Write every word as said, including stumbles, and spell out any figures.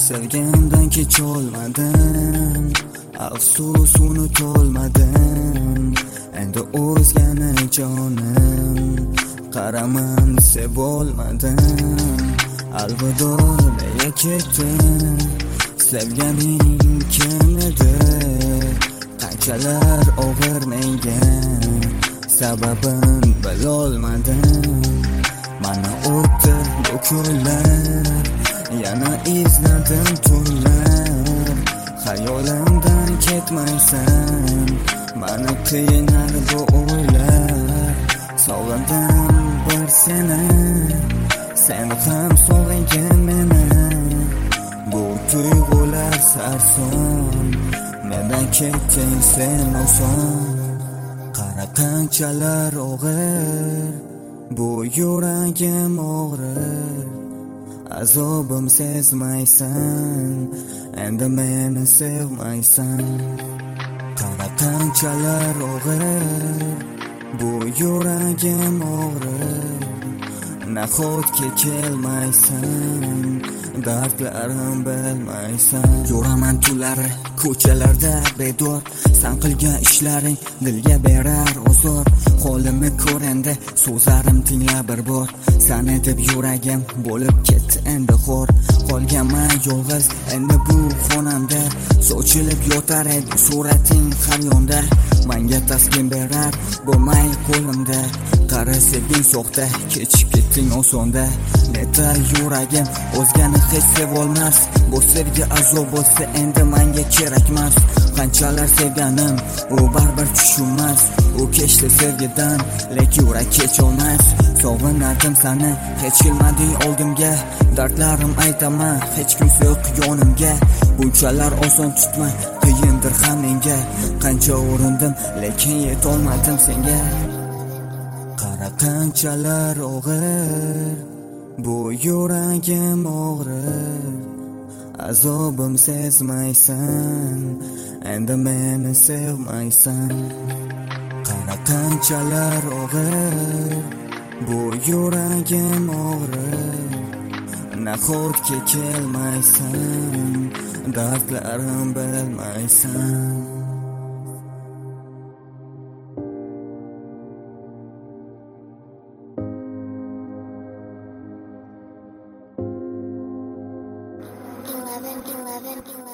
Sevgandan kecholmadim, afsus unutolmadim. Endi o'zgani jonim, qaraman sevolmadim. Alvido deya ketdim, sevganing kim edi? Qanchalar og'ir menga, sababin bilolmadim. Mana o'tdi bu kunlar, yana izladim tunlar. Hayolimdan ketmaysan, mana qiynar bu o'ylar. Sog'indim bir seni, sen ham sog'ingin meni. Bu tuyg'ular sarson, mendan ketding sen oson. Qara qanchalar og'ir, bu yuragim og'rir. Azobim sezmaysan, endi meni sevmaysan. Qara qanchalar og'ir, bu yuragim og'rir. Nahotki kelmaysan, dardlarim bilmaysan. Yuraman tunlari ko'chalarda bedor, san qilgan ishlaring dilga berar ozor. Holimni ko'randa so'zlarim tingla bir bor. Sani deb yuragim bo'lib ketdi endi xor. Qolganman yolg'iz endi bu xonamda, sochilib yotar edi surating har yonda. Menga taskin berar bo'lmay qo'limda. Qara sevging soxta, kechib ketding osonda. Neta yuragim o'zgani hech sevolmas. Bu sevgi azob bo'lsa endi menga kerakmas. Qanchalar sevganim, u baribir tushunmas. U kechdi sevgidan, lek yurak kecholmas. Sog'inardim sani, hech kelmading oldimga. Dardlarim aytaman, hech kimsa yo'q yonimga. Bunchalar oson tutma, qiyindir ham menga. Qancha urindim, lekin yetolmadim senga. Qara qanchalar og'ir, bu yuragim og'rir. Azobim sezmaysan, endi meni sevmaysan. Qara qanchalar og'ir, bu yuragim og'rir. Nahotki kelmaysan, dardlarim bilmaysan. eleven, eleven, eleven.